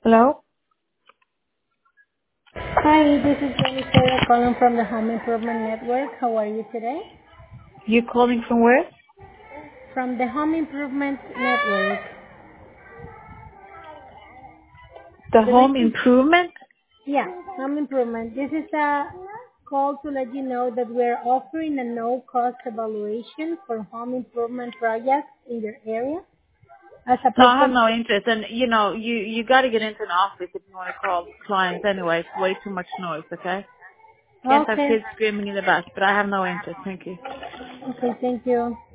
Hello? Hi, this is Jennifer calling from the Home Improvement Network. How are you today? You calling from where? From the Home Improvement Network. The The home reason, improvement? yeah, Home Improvement. This is a call to let you know that we're offering a no-cost evaluation for home improvement projects in your area. As a No, I have person, no interest. And you got to get into an office if you want to call clients anyway. It's way too much noise, okay? Can't have okay, kids screaming in the back, but I have no interest. Thank you. okay, thank you.